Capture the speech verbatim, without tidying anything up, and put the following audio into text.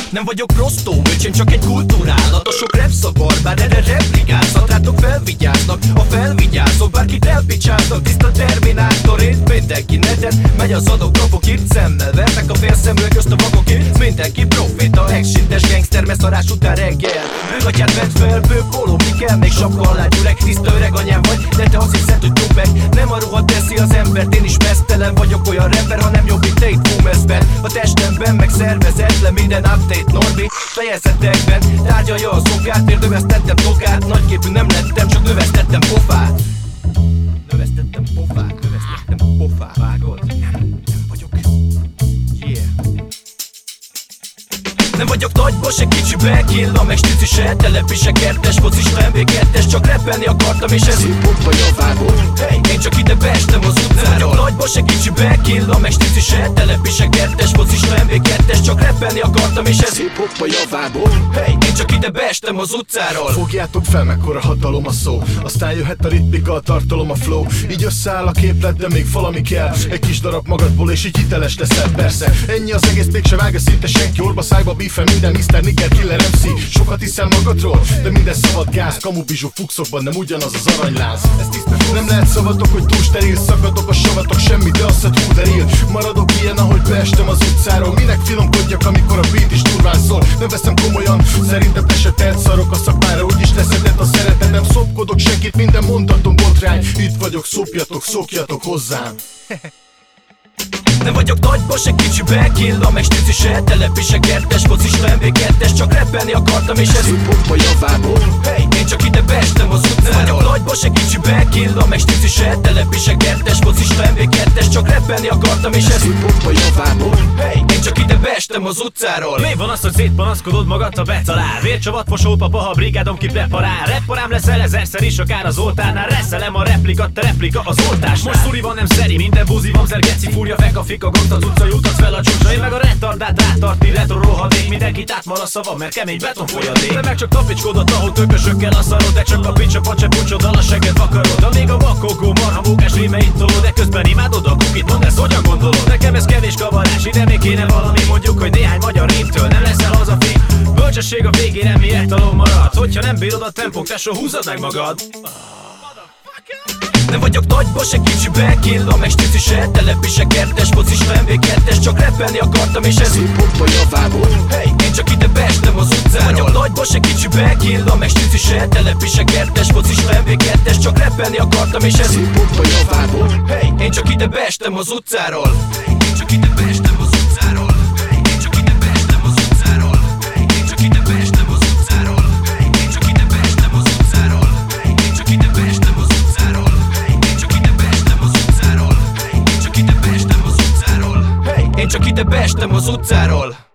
Nem vagyok prostó, öcsém, csak egy kultúrálat. A sok repszavar, bár erre replikázat. Rátok felvigyáznak, a felvigyázok. Bárkit elpicsáltak, tiszta terminátor. Itt mindenki neten, megy az adok, kapok írt szemmel. Vernek a félszemről közt a vakok itt. Mindenki proféta, exsintes gangster, meszarás után reggel. Bőgatyát vett fel, bő póló, mi kell? Még sapka alá gyürek, tiszta öreg anyám vagy. De te azt hiszed, hogy tupek, nem a ruha teszi az embert. Én is mesztelen vagyok, olyan rapper, ha nem jobb, mint te itt fumeszben. A testemben meg szervezetlen minden update Norbi fejezetekben tárgyalja a szokát. Miért növesztettem tokát? Nagyképű nem lettem, csak növesztettem pofát. Növesztettem pofát, növesztettem pofát. Vágod? Nem, nem vagyok. Yeah. Nem vagyok nagyba, se kicsibe, killa, meg stici se, telepi se kertes, focista em vé kettes, csak rappelni akartam és ez hip-hop vagy a vágó. Hey, én csak ide beestem az utcáról. Nem vagyok nagyba, se kicsibe, killa, meg stici se, telepi se kertes, focista em vé kettes, csak rappelni akartam és ez hip-hop vagy a vágó. Hey, én csak ide beestem az utcáról. Fogjátok fel, mekkora hatalom a szó, aztán jöhet a ritmika, a tartalom, a flow. Így összeáll a képlet, de még valami kell. Egy kis darab magadból és így hiteles leszel, persze. Ennyi az egész, mégse vágja szinte senki. Orba szájba bífen minden miszter Nigger Killer em cé. Sokat hiszel magadról, de minden szabad gáz. Kamu bizsú fuxokban nem ugyanaz az aranyláz. Nem lehet szavatok, hogy túl steril. Szakadok a savatok, semmi, de azt a túl deril. Maradok ilyen, ahogy beestem az utcáról. Minek finomkodjak, amikor a beat is durván szól. Nem veszem komolyan, szerintem te se tehetsz. Szarok a szakmára, úgyis leszedett a szeretet. Nem szopkodok senkit, minden mondatom botrány. Itt vagyok, szopjatok, szokjatok hozzám. Nem vagyok nagyba, se kicsibe, killa, meg stici se, telepi se kertes, focista em vé kettes, csak rappelni akartam és ez hip-hop vagy a vágó. Hey, én csak ide beestem az utcáról. Nem vagyok nagyba, se kicsibe, killa, meg stici se, telepi se kertes, focista em vé kettes, csak rappelni akartam és ez hip-hop vagy a vágó. Hey, én csak ide beestem az utcáról. Mi van az, hogy szétpanaszkodod magad, ha betalál? Vércsavat, fosópapa, ha brigádom ki preparál. Rapparám leszel ezerszer is, akár az oltárnál. Reszelem a replika, te replika az oltás. Most szuri van, nem szeri, minden buzi van, zergeci, fúrja, fek a fika, gott az utca, jutatsz fel a csúcsra. Én meg a retardát rátarti, retro rohadék. Mindenkit átmar a szava, mert kemény beton folyadék. Te meg csak tapicskodott, ahol tökösökkel a szarod. De csak a picsa, pacse, pucsoddal a seged vakarod. De még a vakogó, marha mókás rímeit tolod. De közben imádod a kukit, mondd ezt, hogyan gondolod? Nekem ez kevés kavarás, ide még kéne valami. Mondjuk, hogy néhány magyar rímtől nem leszel hazafi. Bölcsesség a végére miért talom marad. Hogyha nem bírod a tempót, tesó, húzod meg magad. Nem vagyok nagyba, se kicsibe, killa, meg stici se, telepi se kertes, focista em vé kettes, csak rappelni akartam és ez hip-hop vagy a vágó. Hey, én csak ide beestem az utcáról. Nem vagyok nagyba, se kicsibe, killa, meg stici se, telepi se kertes, focista em vé kettes, csak rappelni akartam és ez hip-hop vagy a vágó. Hey, én csak ide beestem az utcáról. Hey, én csak ide beestem az utcáról. Hey, én csak ide beestem az utcáról. Hey, én csak ide beestem az utcáról. Hey, én csak ide beestem az utcáról. Hey, én csak ide beestem az utcáról. Hey, én csak ide beestem az utcáról.